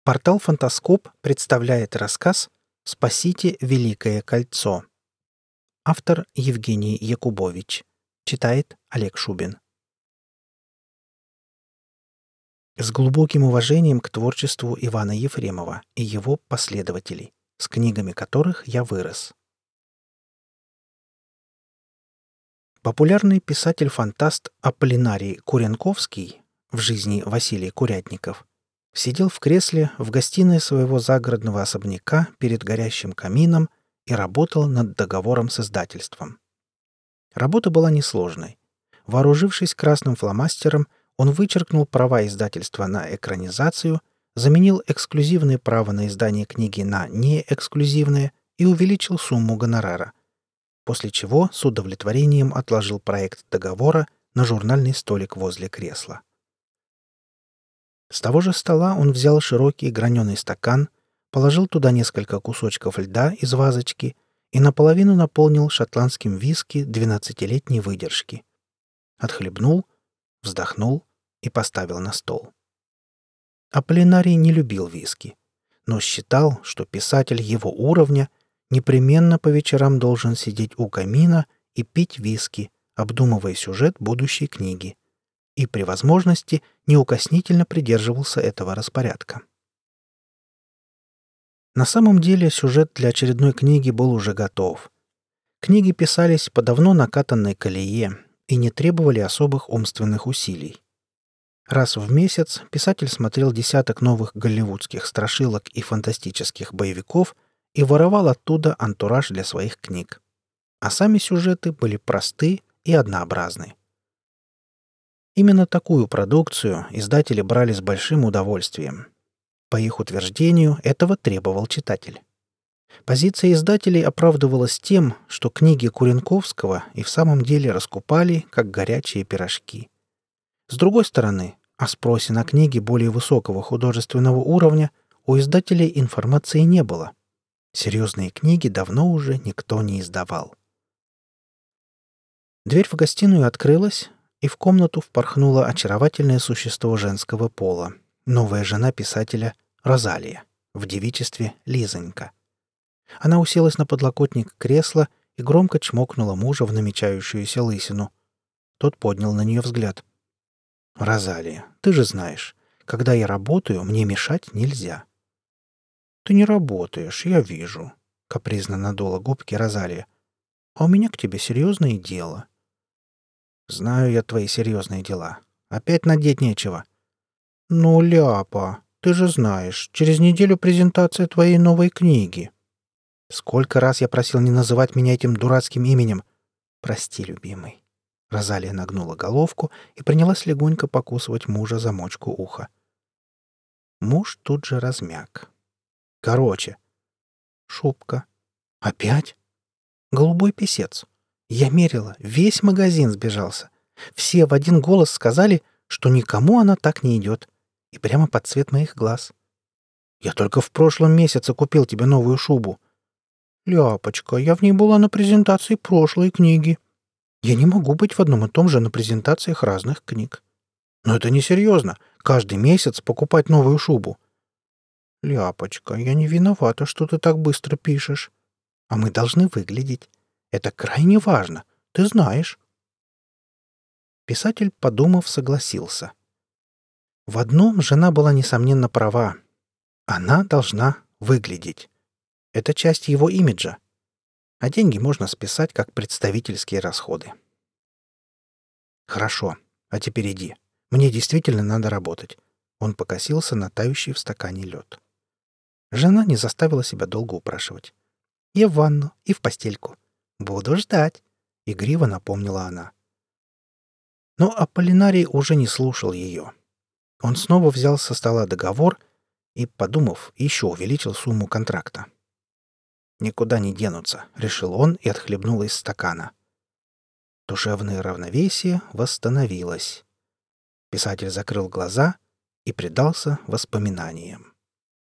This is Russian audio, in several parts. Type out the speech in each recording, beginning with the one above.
Портал «Фантаскоп» представляет рассказ «Спасите Великое кольцо». Автор Евгений Якубович. Читает Олег Шубин. С глубоким уважением к творчеству Ивана Ефремова и его последователей, с книгами которых я вырос. Популярный писатель-фантаст Аполлинарий Куренковский, в жизни Василий Курятников, сидел в кресле в гостиной своего загородного особняка перед горящим камином и работал над договором с издательством. Работа была несложной. Вооружившись красным фломастером, он вычеркнул права издательства на экранизацию, заменил эксклюзивное право на издание книги на неэксклюзивное и увеличил сумму гонорара, после чего с удовлетворением отложил проект договора на журнальный столик возле кресла. С того же стола он взял широкий граненый стакан, положил туда несколько кусочков льда из вазочки и наполовину наполнил шотландским виски 12-летней выдержки. Отхлебнул, вздохнул и поставил на стол. Аполлинарий не любил виски, но считал, что писатель его уровня непременно по вечерам должен сидеть у камина и пить виски, обдумывая сюжет будущей книги, и при возможности неукоснительно придерживался этого распорядка. На самом деле сюжет для очередной книги был уже готов. Книги писались по давно накатанной колее и не требовали особых умственных усилий. Раз в месяц писатель смотрел десяток новых голливудских страшилок и фантастических боевиков и воровал оттуда антураж для своих книг. А сами сюжеты были просты и однообразны. Именно такую продукцию издатели брали с большим удовольствием. По их утверждению, этого требовал читатель. Позиция издателей оправдывалась тем, что книги Куренковского и в самом деле раскупали, как горячие пирожки. С другой стороны, о спросе на книги более высокого художественного уровня у издателей информации не было. Серьезные книги давно уже никто не издавал. Дверь в гостиную открылась, и в комнату впорхнуло очаровательное существо женского пола, новая жена писателя Розалия, в девичестве Лизонька. Она уселась на подлокотник кресла и громко чмокнула мужа в намечающуюся лысину. Тот поднял на нее взгляд. «Розалия, ты же знаешь, когда я работаю, мне мешать нельзя». «Ты не работаешь, я вижу», — капризно надула губки Розалия. «А у меня к тебе серьезное дело». «Знаю я твои серьезные дела. Опять надеть нечего». «Ну, ляпа, ты же знаешь, через неделю презентация твоей новой книги». «Сколько раз я просил не называть меня этим дурацким именем?» «Прости, любимый». Розалия нагнула головку и принялась легонько покусывать мужа за мочку уха. Муж тут же размяк. «Короче». «Шубка». «Опять?» «Голубой писец. Я мерила, весь магазин сбежался. Все в один голос сказали, что никому она так не идет. И прямо под цвет моих глаз. Я только в прошлом месяце купил тебе новую шубу. Ляпочка, я в ней была на презентации прошлой книги. Я не могу быть в одном и том же на презентациях разных книг. Но это несерьезно. Каждый месяц покупать новую шубу. Ляпочка, я не виновата, что ты так быстро пишешь. А мы должны выглядеть. Это крайне важно, ты знаешь». Писатель, подумав, согласился. В одном жена была, несомненно, права. Она должна выглядеть. Это часть его имиджа. А деньги можно списать как представительские расходы. «Хорошо, а теперь иди. Мне действительно надо работать». Он покосился на тающий в стакане лед. Жена не заставила себя долго упрашивать. «И в ванну, и в постельку. Буду ждать», — игриво напомнила она. Но Аполлинарий уже не слушал ее. Он снова взял со стола договор и, подумав, еще увеличил сумму контракта. «Никуда не денутся», — решил он и отхлебнул из стакана. Душевное равновесие восстановилось. Писатель закрыл глаза и предался воспоминаниям.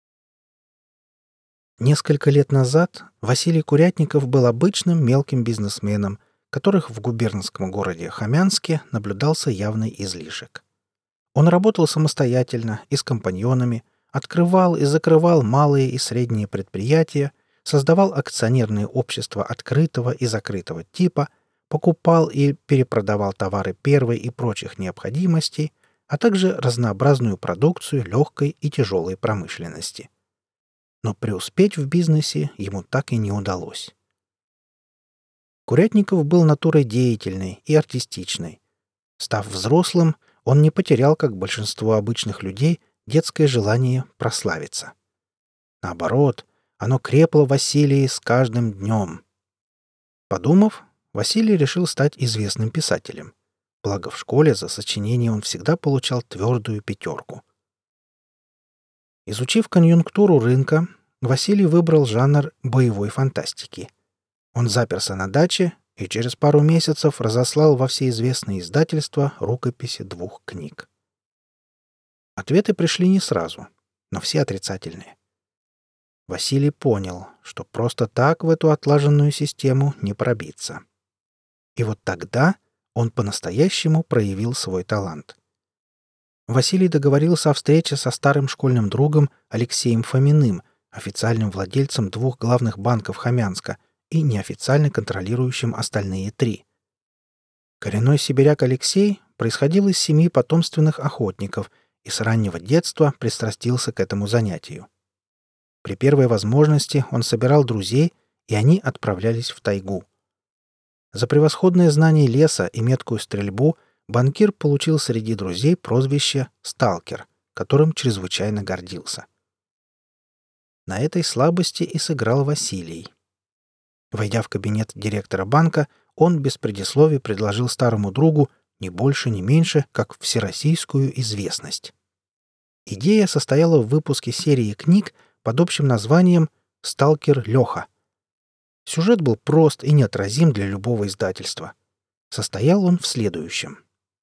Несколько лет назад Василий Курятников был обычным мелким бизнесменом, которых в губернском городе Хамянске наблюдался явный излишек. Он работал самостоятельно и с компаньонами, открывал и закрывал малые и средние предприятия, создавал акционерные общества открытого и закрытого типа, покупал и перепродавал товары первой и прочих необходимостей, а также разнообразную продукцию легкой и тяжелой промышленности. Но преуспеть в бизнесе ему так и не удалось. Курятников был натурой деятельной и артистичной. Став взрослым, он не потерял, как большинство обычных людей, детское желание прославиться. Наоборот, оно крепло в Василии с каждым днем. Подумав, Василий решил стать известным писателем. Благо в школе за сочинение он всегда получал твердую 5. Изучив конъюнктуру рынка, Василий выбрал жанр боевой фантастики. Он заперся на даче и через пару месяцев разослал во все известные издательства рукописи 2 книг. Ответы пришли не сразу, но все отрицательные. Василий понял, что просто так в эту отлаженную систему не пробиться. И вот тогда он по-настоящему проявил свой талант. Василий договорился о встрече со старым школьным другом Алексеем Фоминым, официальным владельцем 2 главных банков Хомянска и неофициально контролирующим остальные 3. Коренной сибиряк Алексей происходил из семьи потомственных охотников и с раннего детства пристрастился к этому занятию. При первой возможности он собирал друзей, и они отправлялись в тайгу. За превосходное знание леса и меткую стрельбу банкир получил среди друзей прозвище «Сталкер», которым чрезвычайно гордился. На этой слабости и сыграл Василий. Войдя в кабинет директора банка, он без предисловий предложил старому другу ни больше, ни меньше, как всероссийскую известность. Идея состояла в выпуске серии книг под общим названием «Сталкер Леха». Сюжет был прост и неотразим для любого издательства. Состоял он в следующем.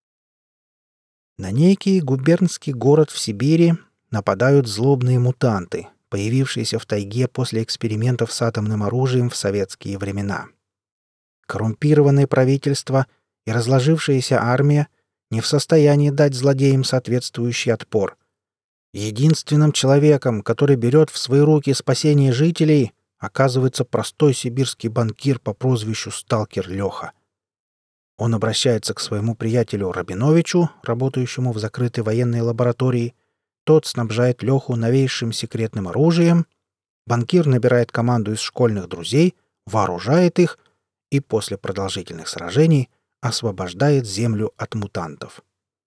На некий губернский город в Сибири нападают злобные мутанты, появившиеся в тайге после экспериментов с атомным оружием в советские времена. Коррумпированное правительство и разложившаяся армия не в состоянии дать злодеям соответствующий отпор. Единственным человеком, который берет в свои руки спасение жителей, оказывается простой сибирский банкир по прозвищу Сталкер Леха. Он обращается к своему приятелю Рабиновичу, работающему в закрытой военной лаборатории. Тот снабжает Леху новейшим секретным оружием. Банкир набирает команду из школьных друзей, вооружает их и после продолжительных сражений освобождает Землю от мутантов.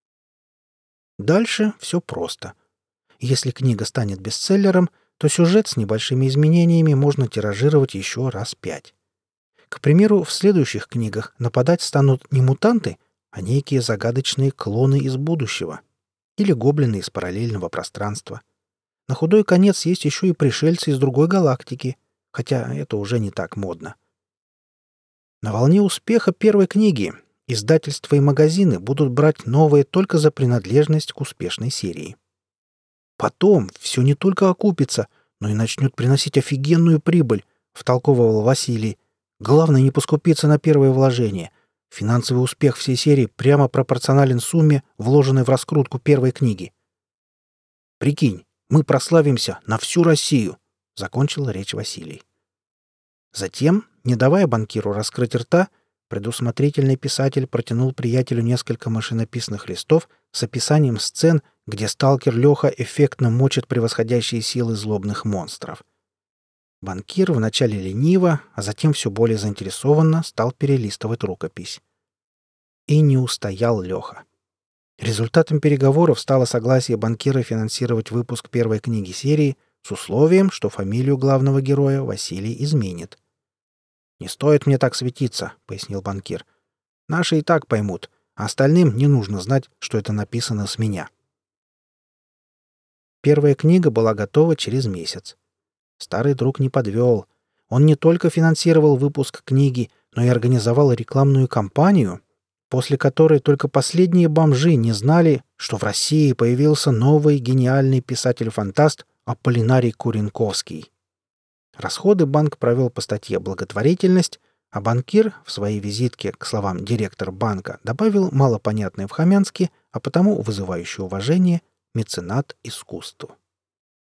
Дальше все просто. Если книга станет бестселлером, то сюжет с небольшими изменениями можно тиражировать еще раз 5. К примеру, в следующих книгах нападать станут не мутанты, а некие загадочные клоны из будущего или гоблины из параллельного пространства. На худой конец есть еще и пришельцы из другой галактики, хотя это уже не так модно. На волне успеха первой книги издательства и магазины будут брать новые только за принадлежность к успешной серии. Потом все не только окупится, но и начнет приносить офигенную прибыль, втолковывал Василий. Главное не поскупиться на первое вложение. Финансовый успех всей серии прямо пропорционален сумме, вложенной в раскрутку первой книги. «Прикинь, мы прославимся на всю Россию», — закончил речь Василий. Затем, не давая банкиру раскрыть рта, предусмотрительный писатель протянул приятелю несколько машинописных листов с описанием сцен, где сталкер Леха эффектно мочит превосходящие силы злобных монстров. Банкир вначале лениво, а затем все более заинтересованно стал перелистывать рукопись. И не устоял Леха. Результатом переговоров стало согласие банкира финансировать выпуск первой книги серии с условием, что фамилию главного героя Василий изменит. «Не стоит мне так светиться», — пояснил банкир. «Наши и так поймут, а остальным не нужно знать, что это написано с меня». Первая книга была готова через месяц. Старый друг не подвел. Он не только финансировал выпуск книги, но и организовал рекламную кампанию, после которой только последние бомжи не знали, что в России появился новый гениальный писатель-фантаст Аполлинарий Куренковский. Расходы банк провел по статье «Благотворительность», а банкир в своей визитке к словам «директор банка» добавил малопонятное в Хомянске, а потому вызывающее уважение «меценат искусству».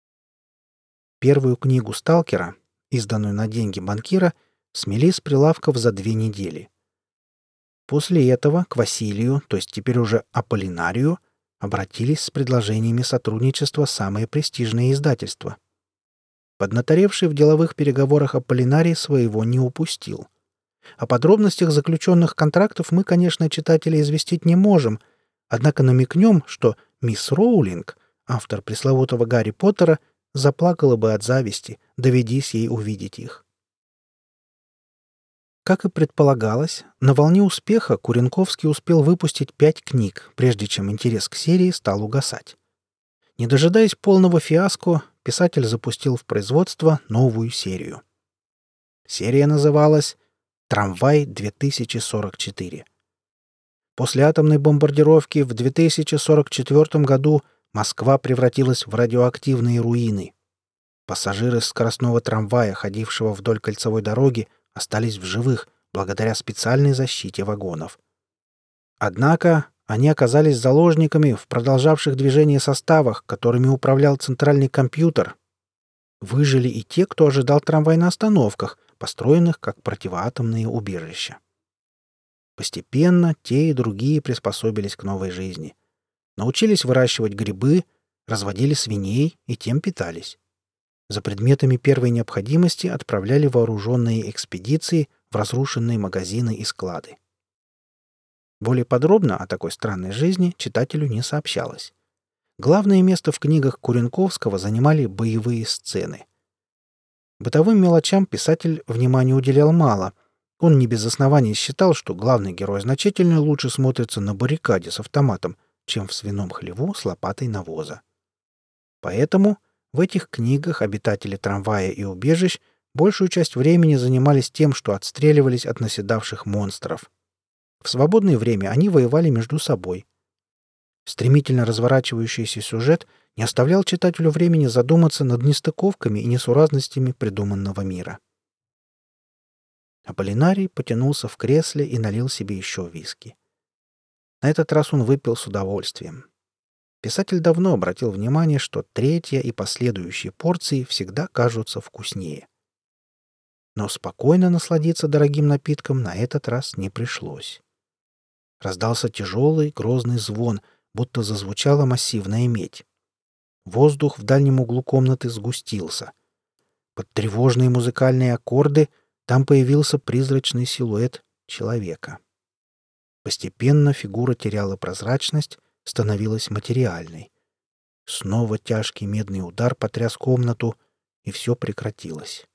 Первую книгу «Сталкера», изданную на деньги банкира, смели с прилавков за 2 недели. После этого к Василию, то есть теперь уже Аполлинарию, обратились с предложениями сотрудничества самые престижные издательства. Поднаторевший в деловых переговорах Аполлинарий своего не упустил. О подробностях заключенных контрактов мы, конечно, читателей известить не можем, однако намекнем, что мисс Роулинг, автор пресловутого Гарри Поттера, заплакала бы от зависти, доведись ей увидеть их. Как и предполагалось, на волне успеха Куренковский успел выпустить 5 книг, прежде чем интерес к серии стал угасать. Не дожидаясь полного фиаско, писатель запустил в производство новую серию. Серия называлась «Трамвай-2044». После атомной бомбардировки в 2044 году Москва превратилась в радиоактивные руины. Пассажиры скоростного трамвая, ходившего вдоль кольцевой дороги, остались в живых благодаря специальной защите вагонов. Однако они оказались заложниками в продолжавших движение составах, которыми управлял центральный компьютер. Выжили и те, кто ожидал трамвай на остановках, построенных как противоатомные убежища. Постепенно те и другие приспособились к новой жизни. Научились выращивать грибы, разводили свиней и тем питались. За предметами первой необходимости отправляли вооруженные экспедиции в разрушенные магазины и склады. Более подробно о такой странной жизни читателю не сообщалось. Главное место в книгах Куренковского занимали боевые сцены. Бытовым мелочам писатель внимания уделял мало. Он не без оснований считал, что главный герой значительно лучше смотрится на баррикаде с автоматом, чем в свином хлеву с лопатой навоза. Поэтому в этих книгах обитатели трамвая и убежищ большую часть времени занимались тем, что отстреливались от наседавших монстров. В свободное время они воевали между собой. Стремительно разворачивающийся сюжет не оставлял читателю времени задуматься над нестыковками и несуразностями придуманного мира. Аполлинарий потянулся в кресле и налил себе еще виски. На этот раз он выпил с удовольствием. Писатель давно обратил внимание, что третья и последующие порции всегда кажутся вкуснее. Но спокойно насладиться дорогим напитком на этот раз не пришлось. Раздался тяжелый, грозный звон, будто зазвучала массивная медь. Воздух в дальнем углу комнаты сгустился. Под тревожные музыкальные аккорды там появился призрачный силуэт человека. Постепенно фигура теряла прозрачность, становилась материальной. Снова тяжкий медный удар потряс комнату, и все прекратилось.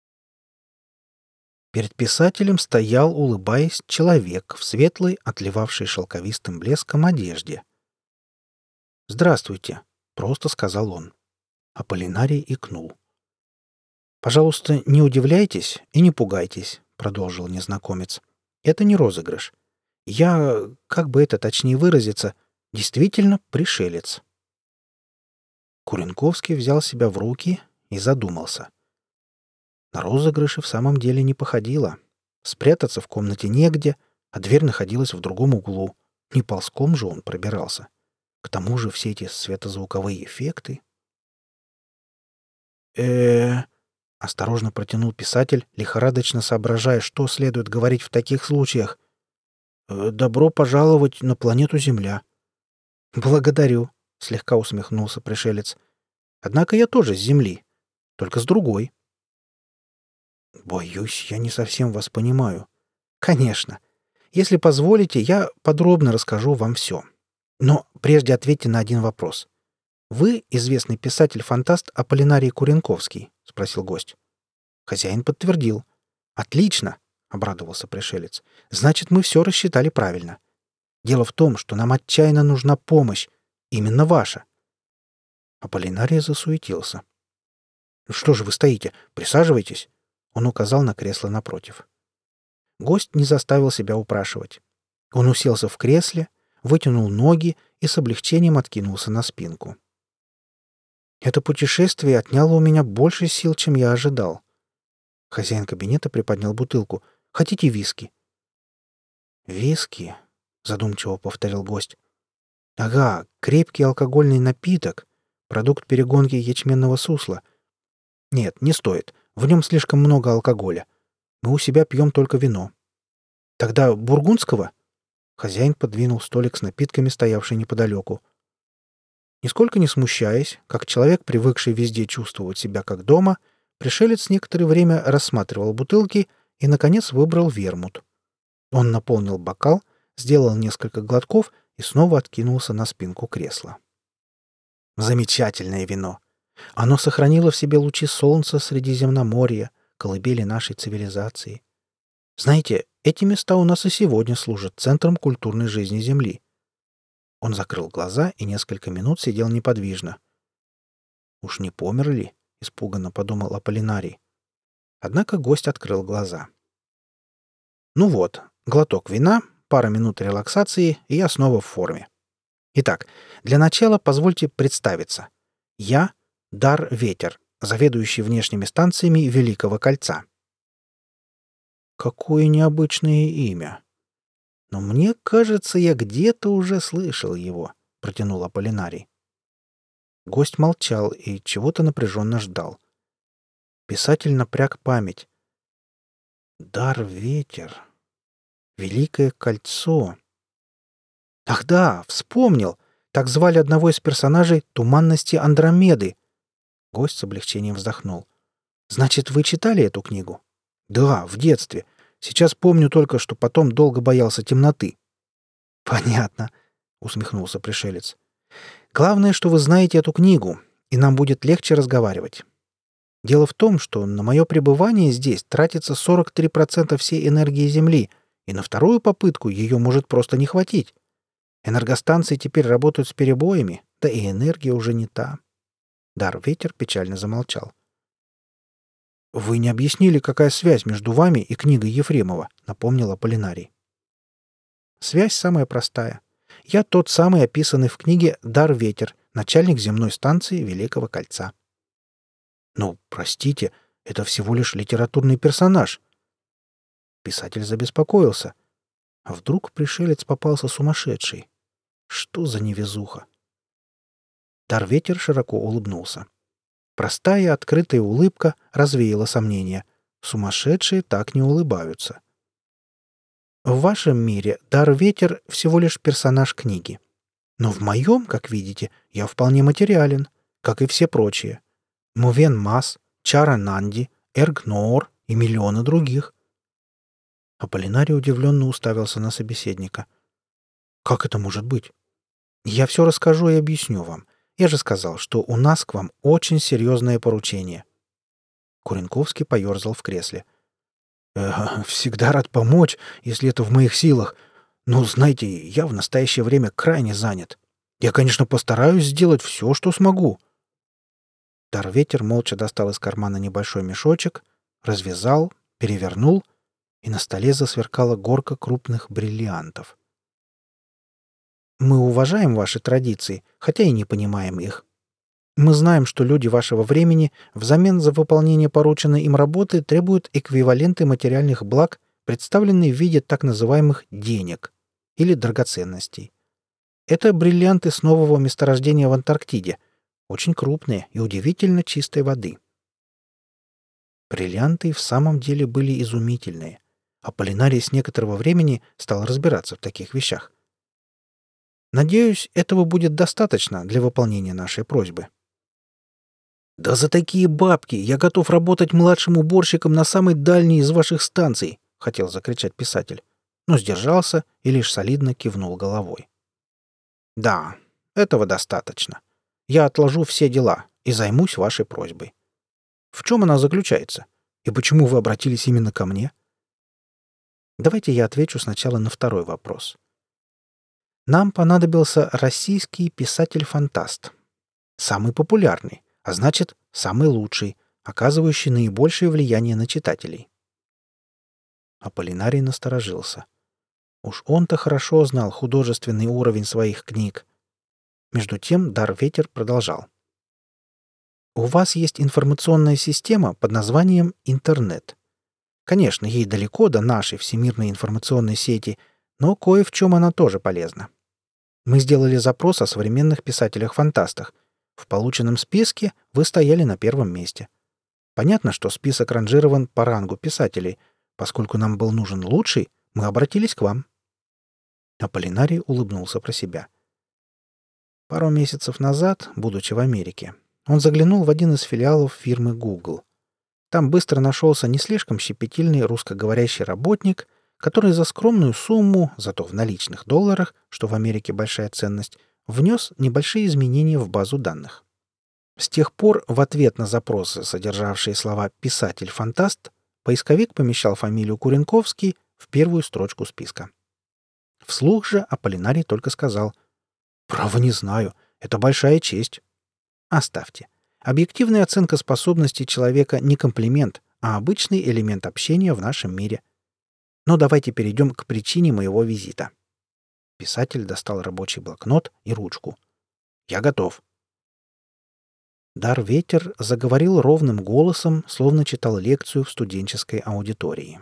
Перед писателем стоял, улыбаясь, человек в светлой, отливавшей шелковистым блеском одежде. «Здравствуйте», — просто сказал он. Аполлинарий икнул. «Пожалуйста, не удивляйтесь и не пугайтесь», — продолжил незнакомец. «Это не розыгрыш. Я, как бы это точнее выразиться, действительно пришелец». Куренковский взял себя в руки и задумался. На розыгрыш и в самом деле не походило. Спрятаться в комнате негде, а дверь находилась в другом углу. Не ползком же он пробирался. К тому же все эти светозвуковые эффекты. Осторожно протянул писатель, лихорадочно соображая, что следует говорить в таких случаях. «Добро пожаловать на планету Земля». «Благодарю», — слегка усмехнулся пришелец. «Однако я тоже с Земли, только с другой». «Боюсь, я не совсем вас понимаю». «Конечно. Если позволите, я подробно расскажу вам все. Но прежде ответьте на один вопрос. Вы известный писатель-фантаст Аполлинарий Куренковский?» — спросил гость. Хозяин подтвердил. «Отлично!» — обрадовался пришелец. «Значит, мы все рассчитали правильно. Дело в том, что нам отчаянно нужна помощь. Именно ваша». Аполлинарий засуетился. «Что же вы стоите? Присаживайтесь!» Он указал на кресло напротив. Гость не заставил себя упрашивать. Он уселся в кресле, вытянул ноги и с облегчением откинулся на спинку. Это путешествие отняло у меня больше сил, чем я ожидал. Хозяин кабинета приподнял бутылку. «Хотите виски?» «Виски?» — задумчиво повторил гость. «Ага, крепкий алкогольный напиток, продукт перегонки ячменного сусла. Нет, не стоит. В нем слишком много алкоголя. Мы у себя пьем только вино. Тогда бургундского? Хозяин подвинул столик с напитками, стоявший неподалеку. Нисколько не смущаясь, как человек, привыкший везде чувствовать себя как дома, пришелец некоторое время рассматривал бутылки и, наконец, выбрал вермут. Он наполнил бокал, сделал несколько глотков и снова откинулся на спинку кресла. Замечательное вино. Оно сохранило в себе лучи солнца Средиземноморья, колыбели нашей цивилизации. Знаете, эти места у нас и сегодня служат центром культурной жизни Земли. Он закрыл глаза и несколько минут сидел неподвижно. «Уж не помер ли?» — испуганно подумал Аполлинарий. Однако гость открыл глаза. «Ну вот, глоток вина, пара минут релаксации, и я снова в форме. Итак, для начала позвольте представиться. Я — Дар Ветер, заведующий внешними станциями Великого Кольца». Какое необычное имя. Но мне кажется, я где-то уже слышал его, протянул Аполлинарий. Гость молчал и чего-то напряженно ждал. Писатель напряг память. Дар Ветер. Великое Кольцо. Ах да, вспомнил. Так звали одного из персонажей «Туманности Андромеды». Гость с облегчением вздохнул. Значит, вы читали эту книгу? Да, в детстве. Сейчас помню только, что потом долго боялся темноты. Понятно, усмехнулся пришелец. Главное, что вы знаете эту книгу, и нам будет легче разговаривать. Дело в том, что на мое пребывание здесь тратится 43% всей энергии Земли, и на вторую попытку ее может просто не хватить. Энергостанции теперь работают с перебоями, да и энергия уже не та. Дар Ветер печально замолчал. «Вы не объяснили, какая связь между вами и книгой Ефремова», — напомнил Аполлинарий. «Связь самая простая. Я тот самый описанный в книге Дар Ветер, начальник земной станции Великого Кольца». «Ну, простите, это всего лишь литературный персонаж». Писатель забеспокоился. А вдруг пришелец попался сумасшедший? Что за невезуха? Дар Ветер широко улыбнулся. Простая, открытая улыбка развеяла сомнения. Сумасшедшие так не улыбаются. В вашем мире Дар Ветер всего лишь персонаж книги. Но в моем, как видите, я вполне материален, как и все прочие. Мувен Мас, Чара Нанди, Эргноор и миллионы других. Аполлинарий удивленно уставился на собеседника. «Как это может быть? Я все расскажу и объясню вам. Я же сказал, что у нас к вам очень серьезное поручение». Куренковский поерзал в кресле. «Всегда рад помочь, если это в моих силах. Но, знаете, я в настоящее время крайне занят. Я, конечно, постараюсь сделать все, что смогу». Дар Ветер молча достал из кармана небольшой мешочек, развязал, перевернул, и на столе засверкала горка крупных бриллиантов. «Мы уважаем ваши традиции, хотя и не понимаем их. Мы знаем, что люди вашего времени взамен за выполнение порученной им работы требуют эквиваленты материальных благ, представленные в виде так называемых денег или драгоценностей. Это бриллианты с нового месторождения в Антарктиде, очень крупные и удивительно чистой воды». Бриллианты в самом деле были изумительные. Аполлинарий с некоторого времени стал разбираться в таких вещах. «Надеюсь, этого будет достаточно для выполнения нашей просьбы». «Да за такие бабки я готов работать младшим уборщиком на самой дальней из ваших станций!» — хотел закричать писатель, но сдержался и лишь солидно кивнул головой. «Да, этого достаточно. Я отложу все дела и займусь вашей просьбой. В чем она заключается? И почему вы обратились именно ко мне?» Давайте я отвечу сначала на второй вопрос. Нам понадобился российский писатель-фантаст. Самый популярный, а значит, самый лучший, оказывающий наибольшее влияние на читателей. Аполлинарий насторожился. Уж он-то хорошо знал художественный уровень своих книг. Между тем Дар Ветер продолжал. У вас есть информационная система под названием «Интернет». Конечно, ей далеко до нашей всемирной информационной сети, но кое в чем она тоже полезна. Мы сделали запрос о современных писателях-фантастах. В полученном списке вы стояли на первом месте. Понятно, что список ранжирован по рангу писателей. Поскольку нам был нужен лучший, мы обратились к вам». Аполлинарий улыбнулся про себя. Пару месяцев назад, будучи в Америке, он заглянул в один из филиалов фирмы Google. Там быстро нашелся не слишком щепетильный русскоговорящий работник, который за скромную сумму, зато в наличных долларах, что в Америке большая ценность, внес небольшие изменения в базу данных. С тех пор в ответ на запросы, содержавшие слова «писатель-фантаст», поисковик помещал фамилию Куренковский в первую строчку списка. Вслух же Аполлинарий только сказал: «Право не знаю. Это большая честь». Оставьте. Объективная оценка способностей человека не комплимент, а обычный элемент общения в нашем мире. Но давайте перейдем к причине моего визита. Писатель достал рабочий блокнот и ручку. «Я готов». Дар-ветер заговорил ровным голосом, словно читал лекцию в студенческой аудитории.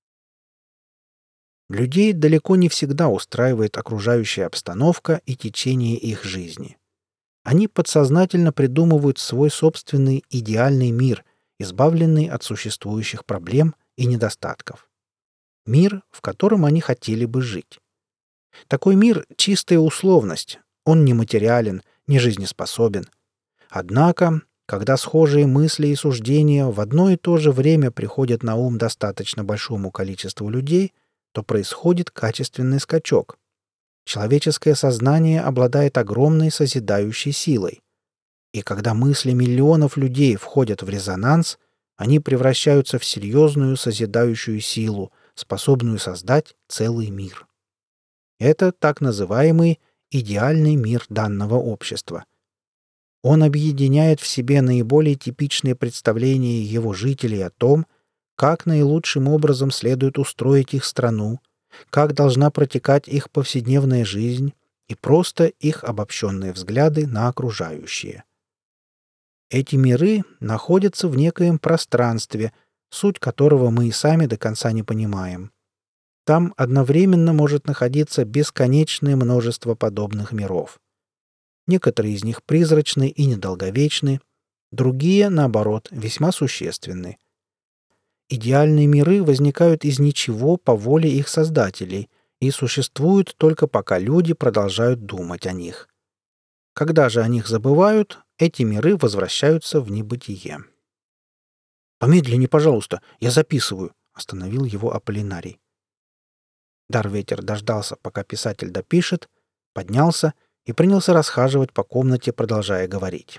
Людей далеко не всегда устраивает окружающая обстановка и течение их жизни. Они подсознательно придумывают свой собственный идеальный мир, избавленный от существующих проблем и недостатков. Мир, в котором они хотели бы жить. Такой мир — чистая условность, он не материален, не жизнеспособен. Однако, когда схожие мысли и суждения в одно и то же время приходят на ум достаточно большому количеству людей, то происходит качественный скачок. Человеческое сознание обладает огромной созидающей силой. И когда мысли миллионов людей входят в резонанс, они превращаются в серьезную созидающую силу, способную создать целый мир. Это так называемый идеальный мир данного общества. Он объединяет в себе наиболее типичные представления его жителей о том, как наилучшим образом следует устроить их страну, как должна протекать их повседневная жизнь и просто их обобщенные взгляды на окружающее. Эти миры находятся в некоем пространстве, суть которого мы и сами до конца не понимаем. Там одновременно может находиться бесконечное множество подобных миров. Некоторые из них призрачны и недолговечны, другие, наоборот, весьма существенны. Идеальные миры возникают из ничего по воле их создателей и существуют только пока люди продолжают думать о них. Когда же о них забывают, эти миры возвращаются в небытие. «Помедленнее, пожалуйста, я записываю», — остановил его Аполлинарий. Дар-ветер дождался, пока писатель допишет, поднялся и принялся расхаживать по комнате, продолжая говорить.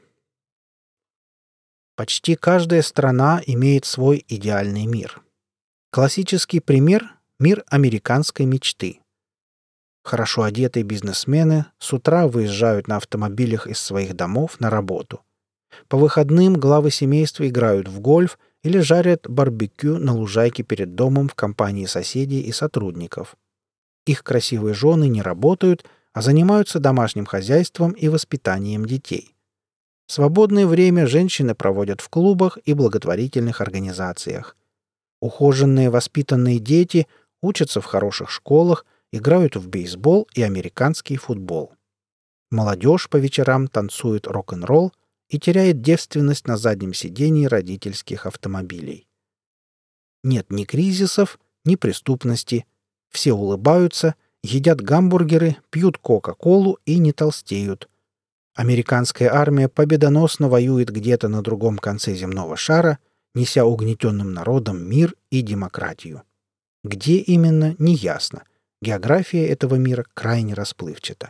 Почти каждая страна имеет свой идеальный мир. Классический пример — мир американской мечты. Хорошо одетые бизнесмены с утра выезжают на автомобилях из своих домов на работу. По выходным главы семейства играют в гольф или жарят барбекю на лужайке перед домом в компании соседей и сотрудников. Их красивые жены не работают, а занимаются домашним хозяйством и воспитанием детей. Свободное время женщины проводят в клубах и благотворительных организациях. Ухоженные воспитанные дети учатся в хороших школах, играют в бейсбол и американский футбол. Молодежь по вечерам танцует рок-н-ролл и теряет девственность на заднем сидении родительских автомобилей. Нет ни кризисов, ни преступности. Все улыбаются, едят гамбургеры, пьют кока-колу и не толстеют. Американская армия победоносно воюет где-то на другом конце земного шара, неся угнетенным народам мир и демократию. Где именно, неясно. География этого мира крайне расплывчата.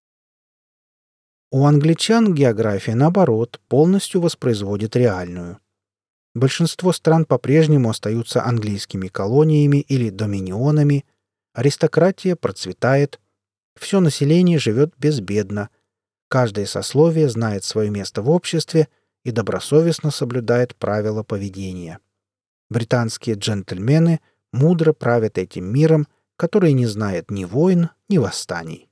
У англичан география, наоборот, полностью воспроизводит реальную. Большинство стран по-прежнему остаются английскими колониями или доминионами, аристократия процветает, все население живет безбедно, каждое сословие знает свое место в обществе и добросовестно соблюдает правила поведения. Британские джентльмены мудро правят этим миром, который не знает ни войн, ни восстаний.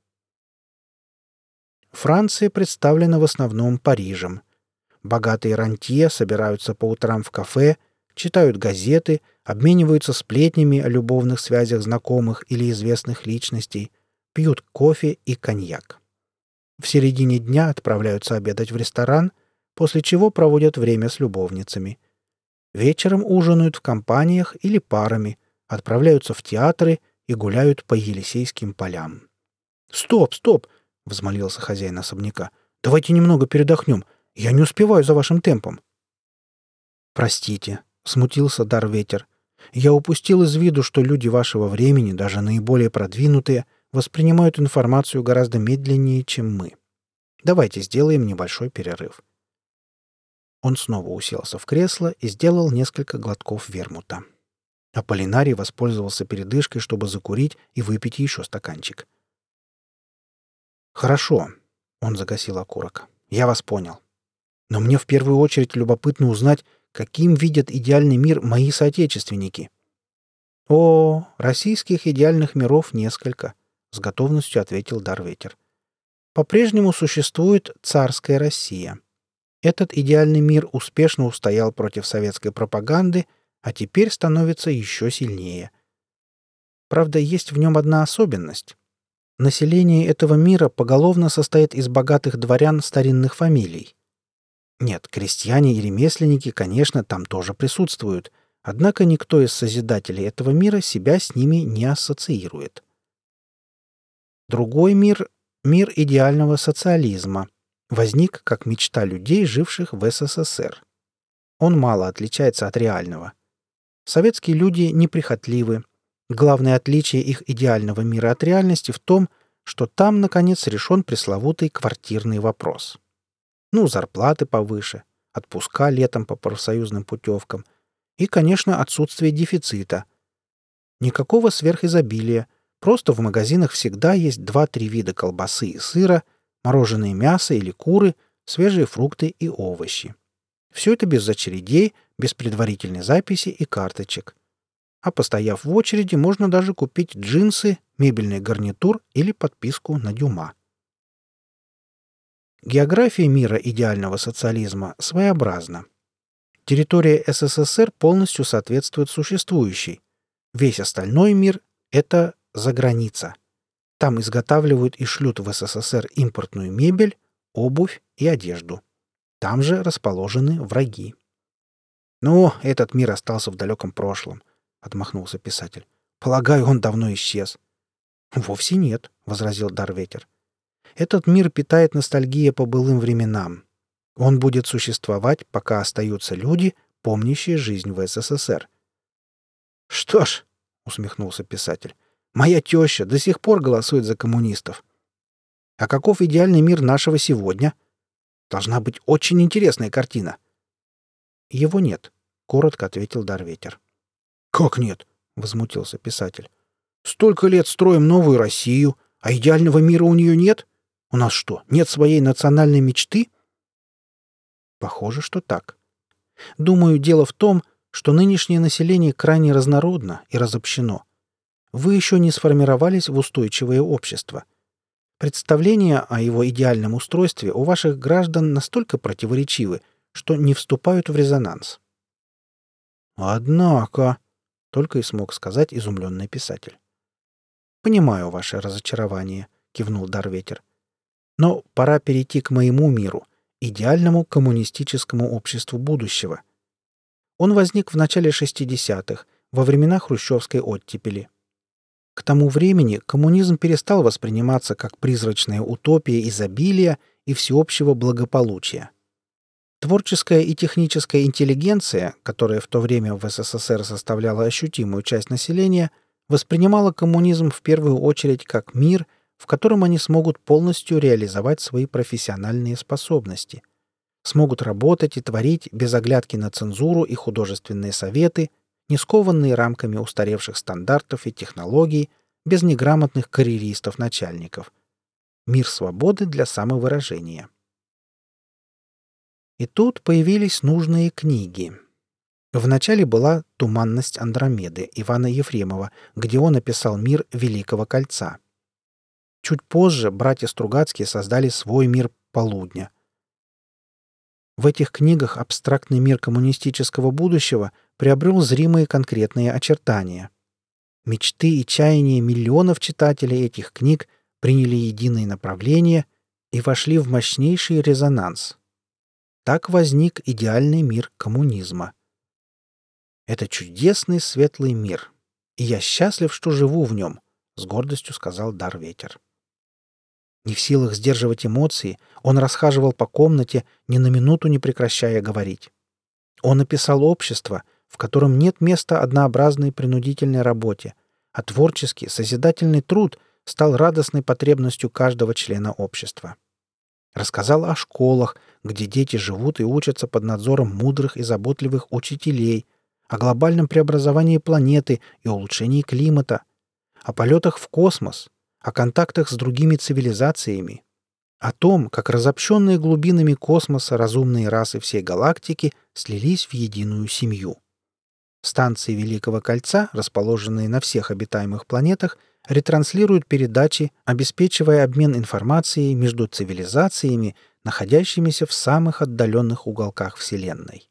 Франция представлена в основном Парижем. Богатые рантье собираются по утрам в кафе, читают газеты, обмениваются сплетнями о любовных связях знакомых или известных личностей, пьют кофе и коньяк. В середине дня отправляются обедать в ресторан, после чего проводят время с любовницами. Вечером ужинают в компаниях или парами, отправляются в театры и гуляют по Елисейским полям. «Стоп, стоп!» — взмолился хозяин особняка. «Давайте немного передохнем. Я не успеваю за вашим темпом». «Простите», — смутился Дарветер. «Я упустил из виду, что люди вашего времени, даже наиболее продвинутые, воспринимают информацию гораздо медленнее, чем мы. Давайте сделаем небольшой перерыв». Он снова уселся в кресло и сделал несколько глотков вермута. Аполлинарий воспользовался передышкой, чтобы закурить и выпить еще стаканчик. «Хорошо», — он загасил окурок. «Я вас понял. Но мне в первую очередь любопытно узнать, каким видят идеальный мир мои соотечественники». «О, российских идеальных миров несколько», — с готовностью ответил Дарветер. «По-прежнему существует царская Россия. Этот идеальный мир успешно устоял против советской пропаганды, а теперь становится еще сильнее. Правда, есть в нем одна особенность. Население этого мира поголовно состоит из богатых дворян старинных фамилий. Нет, крестьяне и ремесленники, конечно, там тоже присутствуют, однако никто из созидателей этого мира себя с ними не ассоциирует. Другой мир — мир идеального социализма — возник как мечта людей, живших в СССР. Он мало отличается от реального. Советские люди неприхотливы. Главное отличие их идеального мира от реальности в том, что там, наконец, решен пресловутый квартирный вопрос. Ну, зарплаты повыше, отпуска летом по профсоюзным путевкам и, конечно, отсутствие дефицита. Никакого сверхизобилия, просто в магазинах всегда есть 2-3 вида колбасы и сыра, мороженое мясо или куры, свежие фрукты и овощи. Все это без очередей, без предварительной записи и карточек. А постояв в очереди, можно даже купить джинсы, мебельный гарнитур или подписку на Дюма. География мира идеального социализма своеобразна. Территория СССР полностью соответствует существующей. Весь остальной мир — это заграница. Там изготавливают и шлют в СССР импортную мебель, обувь и одежду. Там же расположены враги. «Ну, этот мир остался в далеком прошлом», — отмахнулся писатель. «Полагаю, он давно исчез». «Вовсе нет», — возразил Дарветер. «Этот мир питает ностальгия по былым временам. Он будет существовать, пока остаются люди, помнящие жизнь в СССР». «Что ж», — усмехнулся писатель, «моя теща до сих пор голосует за коммунистов. А каков идеальный мир нашего сегодня? Должна быть очень интересная картина». «Его нет», — коротко ответил Дарветер. «Как нет?» — возмутился писатель. «Столько лет строим новую Россию, а идеального мира у нее нет? У нас что, нет своей национальной мечты?» Похоже, что так. Думаю, дело в том, что нынешнее население крайне разнородно и разобщено. Вы еще не сформировались в устойчивое общество. Представления о его идеальном устройстве у ваших граждан настолько противоречивы, что не вступают в резонанс. «Однако», — только и смог сказать изумленный писатель. «Понимаю ваше разочарование», — кивнул Дарветер. «Но пора перейти к моему миру, идеальному коммунистическому обществу будущего. Он возник в начале 60-х, во времена хрущевской оттепели. К тому времени коммунизм перестал восприниматься как призрачная утопия изобилия и всеобщего благополучия. Творческая и техническая интеллигенция, которая в то время в СССР составляла ощутимую часть населения, воспринимала коммунизм в первую очередь как мир, в котором они смогут полностью реализовать свои профессиональные способности, смогут работать и творить без оглядки на цензуру и художественные советы, не скованные рамками устаревших стандартов и технологий, без неграмотных карьеристов-начальников. Мир свободы для самовыражения. И тут появились нужные книги. Вначале была «Туманность Андромеды» Ивана Ефремова, где он описал мир Великого Кольца. Чуть позже братья Стругацкие создали свой мир Полудня. В этих книгах абстрактный мир коммунистического будущего приобрел зримые конкретные очертания. Мечты и чаяния миллионов читателей этих книг приняли единое направление и вошли в мощнейший резонанс. Так возник идеальный мир коммунизма. Это чудесный светлый мир. И я счастлив, что живу в нем, — с гордостью сказал Дар-Ветер. Не в силах сдерживать эмоции, он расхаживал по комнате, ни на минуту не прекращая говорить. Он описал общество, в котором нет места однообразной принудительной работе, а творческий, созидательный труд стал радостной потребностью каждого члена общества. Рассказал о школах, где дети живут и учатся под надзором мудрых и заботливых учителей, о глобальном преобразовании планеты и улучшении климата, о полетах в космос, о контактах с другими цивилизациями, о том, как разобщенные глубинами космоса разумные расы всей галактики слились в единую семью. Станции Великого Кольца, расположенные на всех обитаемых планетах, ретранслируют передачи, обеспечивая обмен информацией между цивилизациями, находящимися в самых отдаленных уголках Вселенной.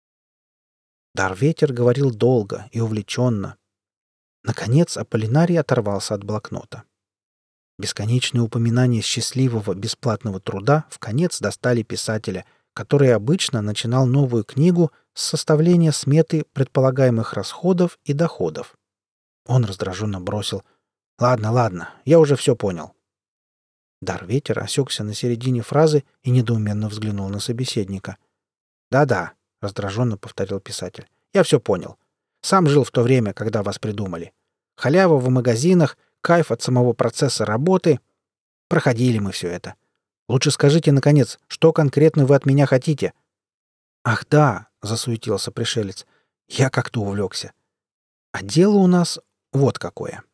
Дар-Ветер говорил долго и увлеченно. Наконец Аполлинарий оторвался от блокнота. Бесконечные упоминания счастливого бесплатного труда вконец достали писателя, который обычно начинал новую книгу с составления сметы предполагаемых расходов и доходов. Он раздраженно бросил: «Ладно, ладно, я уже все понял». Дар-Ветер осекся на середине фразы и недоуменно взглянул на собеседника. «Да-да», — раздраженно повторил писатель, — «я все понял. Сам жил в то время, когда вас придумали. Халява в магазинах, кайф от самого процесса работы. Проходили мы все это. Лучше скажите, наконец, что конкретно вы от меня хотите?» «Ах да», — засуетился пришелец, — «я как-то увлекся. А дело у нас вот какое».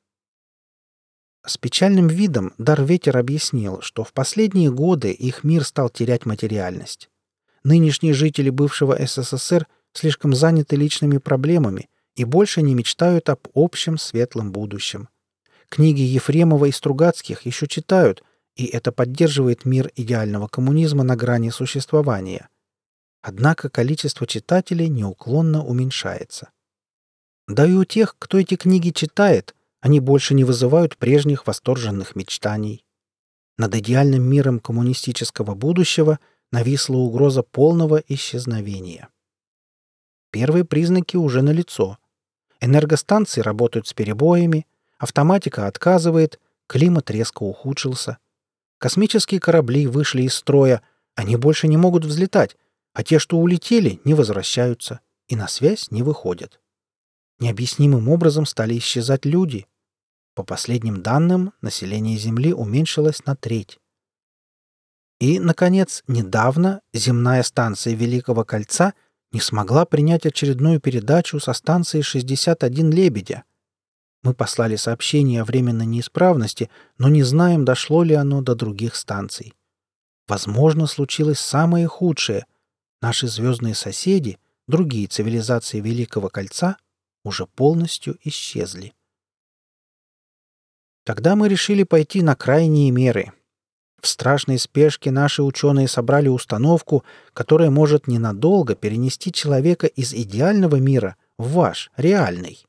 С печальным видом Дар-Ветер объяснил, что в последние годы их мир стал терять материальность. Нынешние жители бывшего СССР слишком заняты личными проблемами и больше не мечтают об общем светлом будущем. Книги Ефремова и Стругацких еще читают, и это поддерживает мир идеального коммунизма на грани существования. Однако количество читателей неуклонно уменьшается. Да и у тех, кто эти книги читает, они больше не вызывают прежних восторженных мечтаний. Над идеальным миром коммунистического будущего нависла угроза полного исчезновения. Первые признаки уже налицо. Энергостанции работают с перебоями, автоматика отказывает, климат резко ухудшился. Космические корабли вышли из строя, они больше не могут взлетать, а те, что улетели, не возвращаются и на связь не выходят. Необъяснимым образом стали исчезать люди. По последним данным, население Земли уменьшилось на треть. И, наконец, недавно земная станция Великого Кольца не смогла принять очередную передачу со станции 61 «Лебедя». Мы послали сообщение о временной неисправности, но не знаем, дошло ли оно до других станций. Возможно, случилось самое худшее. Наши звездные соседи, другие цивилизации Великого Кольца, уже полностью исчезли. Тогда мы решили пойти на крайние меры. В страшной спешке наши ученые собрали установку, которая может ненадолго перенести человека из идеального мира в ваш, реальный.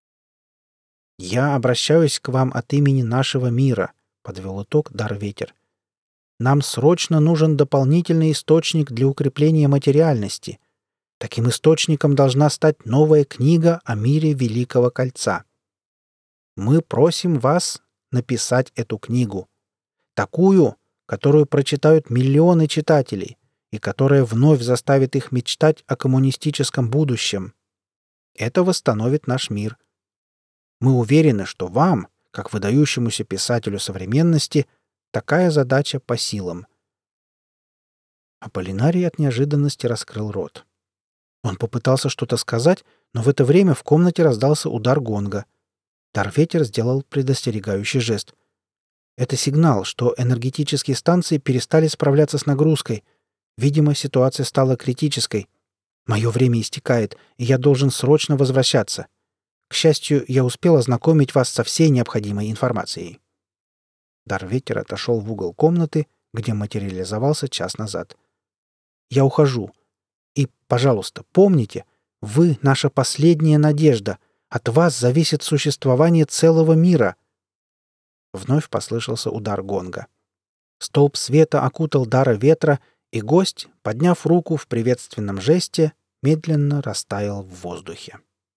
«Я обращаюсь к вам от имени нашего мира», — подвел итог Дар-Ветер. «Нам срочно нужен дополнительный источник для укрепления материальности. Таким источником должна стать новая книга о мире Великого Кольца. Мы просим вас написать эту книгу. Такую, которую прочитают миллионы читателей и которая вновь заставит их мечтать о коммунистическом будущем. Это восстановит наш мир. Мы уверены, что вам, как выдающемуся писателю современности, такая задача по силам». Аполлинарий от неожиданности раскрыл рот. Он попытался что-то сказать, но в это время в комнате раздался удар гонга. Дар-Ветер сделал предостерегающий жест. Это сигнал, что энергетические станции перестали справляться с нагрузкой. Видимо, ситуация стала критической. Мое время истекает, и я должен срочно возвращаться. К счастью, я успел ознакомить вас со всей необходимой информацией. Дар-Ветер отошел в угол комнаты, где материализовался час назад. «Я ухожу. И, пожалуйста, помните, вы наша последняя надежда. От вас зависит существование целого мира». Вновь послышался удар гонга. Столб света окутал Дара-Ветра, и гость, подняв руку в приветственном жесте, медленно растаял в воздухе.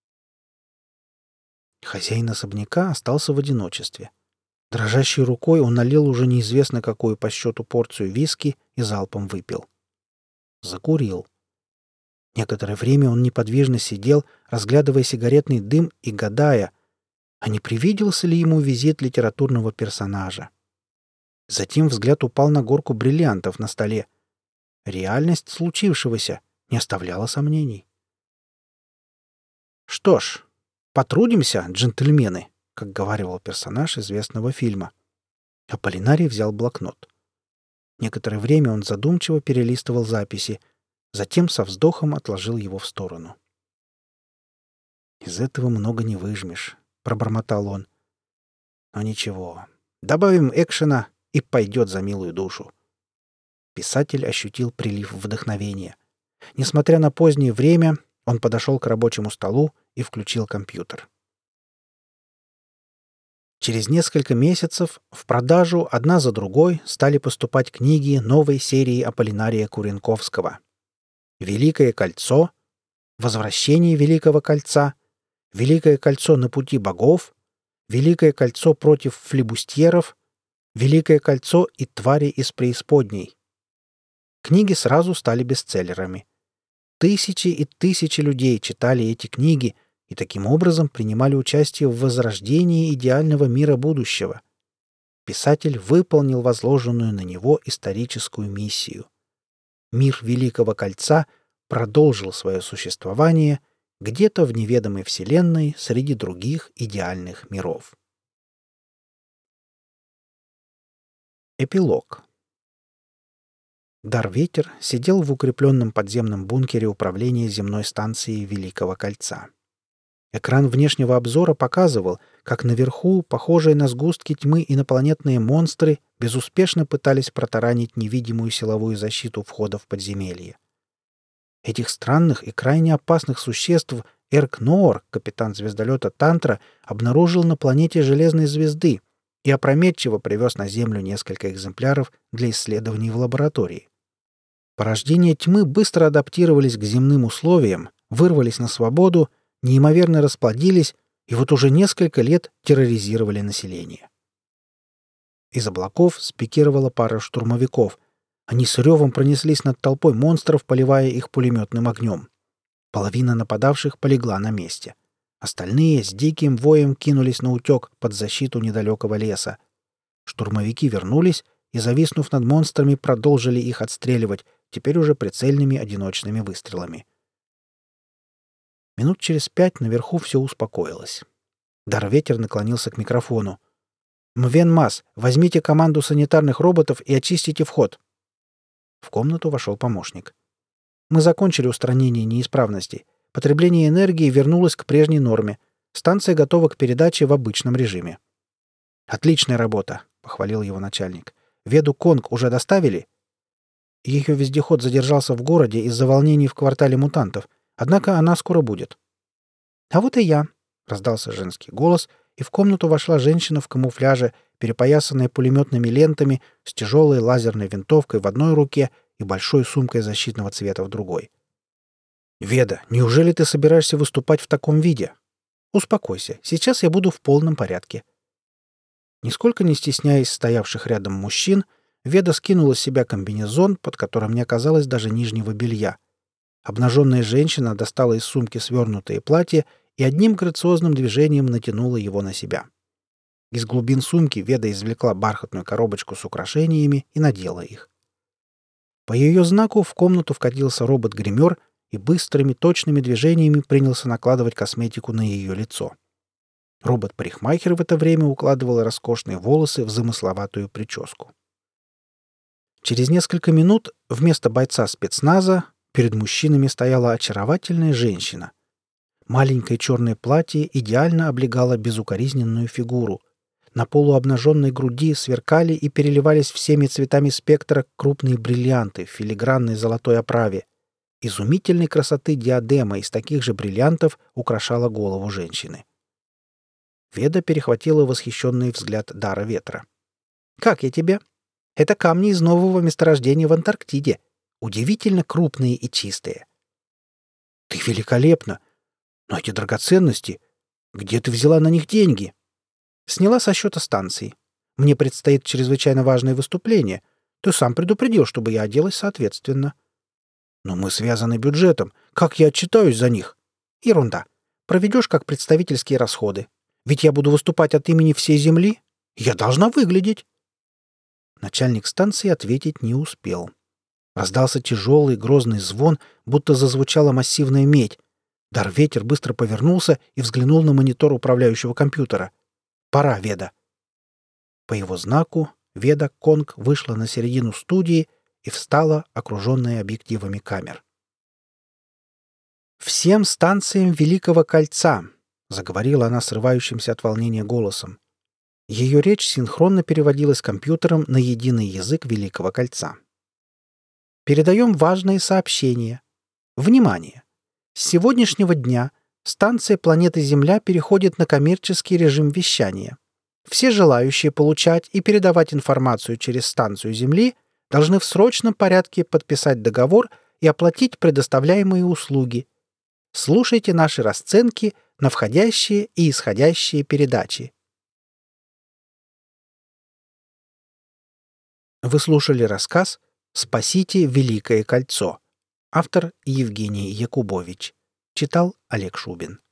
Хозяин особняка остался в одиночестве. Дрожащей рукой он налил уже неизвестно какую по счету порцию виски и залпом выпил. Закурил. Некоторое время он неподвижно сидел, разглядывая сигаретный дым и гадая, а не привиделся ли ему визит литературного персонажа. Затем взгляд упал на горку бриллиантов на столе. Реальность случившегося не оставляла сомнений. «Что ж, потрудимся, джентльмены», — как говаривал персонаж известного фильма. Аполлинарий взял блокнот. Некоторое время он задумчиво перелистывал записи, затем со вздохом отложил его в сторону. «Из этого много не выжмешь», — пробормотал он. «Но ничего, добавим экшена, и пойдет за милую душу». Писатель ощутил прилив вдохновения. Несмотря на позднее время, он подошел к рабочему столу и включил компьютер. Через несколько месяцев в продажу одна за другой стали поступать книги новой серии Аполлинария Куренковского. «Великое кольцо», «Возвращение Великого кольца», «Великое кольцо на пути богов», «Великое кольцо против флибустьеров», «Великое кольцо и твари из преисподней». Книги сразу стали бестселлерами. Тысячи и тысячи людей читали эти книги и таким образом принимали участие в возрождении идеального мира будущего. Писатель выполнил возложенную на него историческую миссию. Мир Великого кольца продолжил свое существование где-то в неведомой вселенной среди других идеальных миров. Эпилог. Дар-Ветер сидел в укрепленном подземном бункере управления земной станцией Великого кольца. Экран внешнего обзора показывал, как наверху, похожие на сгустки тьмы инопланетные монстры, безуспешно пытались протаранить невидимую силовую защиту входа в подземелье. Этих странных и крайне опасных существ Эрк-Ноор, капитан звездолета «Тантра», обнаружил на планете Железной звезды и опрометчиво привез на Землю несколько экземпляров для исследований в лаборатории. Порождения тьмы быстро адаптировались к земным условиям, вырвались на свободу, неимоверно расплодились и вот уже несколько лет терроризировали население. Из облаков спикировала пара штурмовиков. Они с ревом пронеслись над толпой монстров, поливая их пулеметным огнем. Половина нападавших полегла на месте. Остальные с диким воем кинулись на утек под защиту недалекого леса. Штурмовики вернулись и, зависнув над монстрами, продолжили их отстреливать, теперь уже прицельными одиночными выстрелами. Минут через 5 наверху все успокоилось. Дар-Ветер наклонился к микрофону. «Мвен-Мас, возьмите команду санитарных роботов и очистите вход». В комнату вошел помощник. «Мы закончили устранение неисправностей. Потребление энергии вернулось к прежней норме. Станция готова к передаче в обычном режиме». «Отличная работа», — похвалил его начальник. «Веду Конг уже доставили?» Ее вездеход задержался в городе из-за волнений в квартале мутантов. Однако она скоро будет. «А вот и я», — раздался женский голос, и в комнату вошла женщина в камуфляже, перепоясанная пулеметными лентами, с тяжелой лазерной винтовкой в одной руке и большой сумкой защитного цвета в другой. «Веда, неужели ты собираешься выступать в таком виде?» «Успокойся, сейчас я буду в полном порядке». Нисколько не стесняясь стоявших рядом мужчин, Веда скинула с себя комбинезон, под которым не оказалось даже нижнего белья. Обнаженная женщина достала из сумки свернутое платье и одним грациозным движением натянула его на себя. Из глубин сумки Веда извлекла бархатную коробочку с украшениями и надела их. По ее знаку в комнату вкатился робот-гример и быстрыми точными движениями принялся накладывать косметику на ее лицо. Робот-парикмахер в это время укладывал роскошные волосы в замысловатую прическу. Через несколько минут вместо бойца спецназа перед мужчинами стояла очаровательная женщина. Маленькое черное платье идеально облегало безукоризненную фигуру. На полуобнаженной груди сверкали и переливались всеми цветами спектра крупные бриллианты в филигранной золотой оправе. Изумительной красоты диадема из таких же бриллиантов украшала голову женщины. Веда перехватила восхищенный взгляд Дара-Ветра. «Как я тебе? Это камни из нового месторождения в Антарктиде. Удивительно крупные и чистые». «Ты великолепна! Но эти драгоценности... Где ты взяла на них деньги? Сняла со счета станции. Мне предстоит чрезвычайно важное выступление. Ты сам предупредил, чтобы я оделась соответственно. Но мы связаны бюджетом. Как я отчитаюсь за них? Ерунда. Проведешь как представительские расходы. Ведь я буду выступать от имени всей земли. Я должна выглядеть. Начальник станции ответить не успел. Раздался тяжелый грозный звон, будто зазвучала массивная медь. Дарветер быстро повернулся и взглянул на монитор управляющего компьютера. «Пора, Веда». По его знаку Веда Конг вышла на середину студии и встала, окруженная объективами камер. «Всем станциям Великого Кольца!» — заговорила она срывающимся от волнения голосом. Ее речь синхронно переводилась компьютером на единый язык Великого Кольца. «Передаем важные сообщения. Внимание! С сегодняшнего дня станция планеты Земля переходит на коммерческий режим вещания. Все желающие получать и передавать информацию через станцию Земли должны в срочном порядке подписать договор и оплатить предоставляемые услуги. Слушайте наши расценки на входящие и исходящие передачи». Вы слушали рассказ «Спасите Великое Кольцо». Автор Евгений Якубович. Читал Олег Шубин.